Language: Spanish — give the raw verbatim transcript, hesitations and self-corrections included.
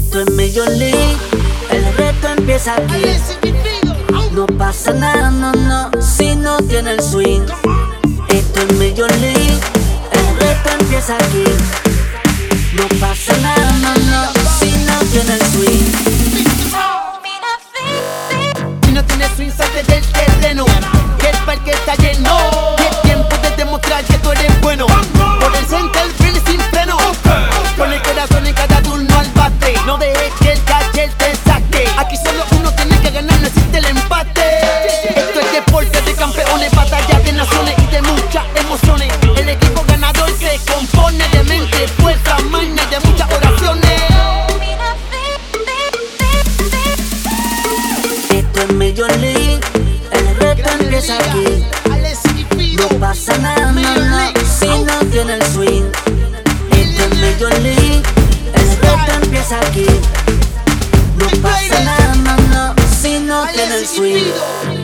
Esto es Major League, el reto empieza aquí. No pasa nada, no, no, si no tiene el swing. Esto es Major League, el reto empieza aquí. No pasa nada, no, no, si no tiene el swing. Si no tienes swing, salte del terreno, que el parque está lleno. Y es tiempo de demostrar que tú eres bueno. Por el center, frene sin freno. Con el corazón en cada turno al bate. No dejes que el catcher te saque. Aquí solo uno tiene que ganar, no existe el empate. Esto es deporte de campeones, batalla de naciones y de muchas emociones. El equipo ganador se compone de mente, fuerza, maña y de muchas oraciones. Esto es Major League, el reto empieza aquí. No pasa nada, no, no, si no tiene el swing. Esto es Major League, el reto empieza aquí. No pasa nada, no, no, si no tiene el swing.